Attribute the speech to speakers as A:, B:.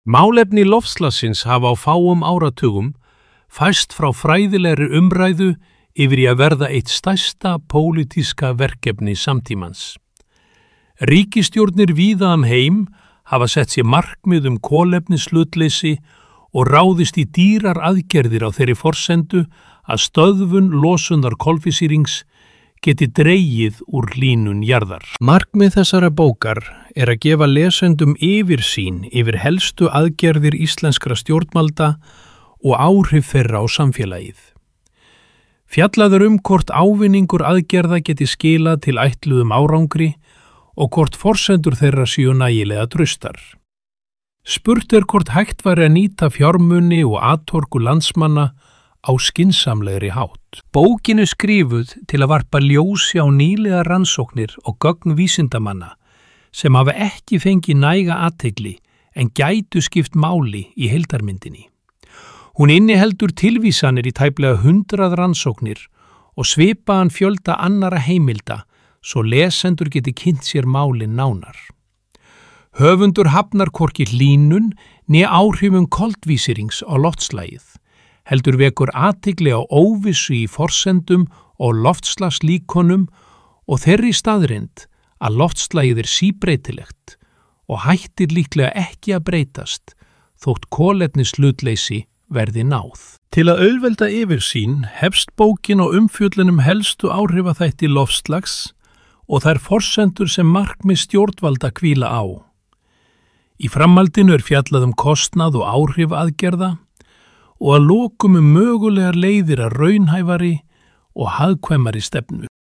A: Málefni loftslagsins hafa á fáum áratugum færst frá fræðilegri umræðu yfir í að verða eitt stærsta pólitíska verkefni samtímans. Ríkisstjórnir víða heim hafa sett sér markmið kolefnishlutleysi og ráðist í dýrar aðgerðir á þeirri forsendu að stöðvun losunar koltvísýrings geti dregið úr hlýnun jarðar. Markmið þessara bókar að gefa lesendum yfirsýn yfir helstu aðgerðir íslenskra stjórnvalda og áhrif þeirra á samfélagið. Fjallaður hvort ávinningur aðgerða geti skilað til ætluðum árangri og hvort forsendur þeirra séu nægilega traustar. Spurt hvort hægt væri að nýta fjármuni og atorku landsmanna á skynsamlegri hátt. Bókin skrifuð til að varpa ljósi á nýlega rannsóknir og gögn vísindamanna sem hafa ekki fengið næga athygli en gætu skipt máli í heildarmyndinni. Hún inniheldur tilvísanir í tæplega 100 rannsóknir og svipaðan fjölda annara heimilda svo lesendur geti kynnt sér málin nánar. Höfundur hafnar hvorki hlýnun né áhrifum koltvísýrings á loftslagið, heldur vekur athygli á óvissu í forsendum og loftslagslíkonum og þeirri staðreynd að loftslagið síbreytilegt og hættir líklega ekki að breytast þótt kolefnishlutleysi verði náð. Til að auðvelda yfirsýn hefst bókin á umfjöllun helstu áhrifaþætti loftslags og þær forsendur sem markmið stjórnvalda hvíla á. Í framhaldinu fjallað kostnað og áhrif aðgerða og að lokum mögulegar leiðir að raunhæfari og hagkvæmari stefnu.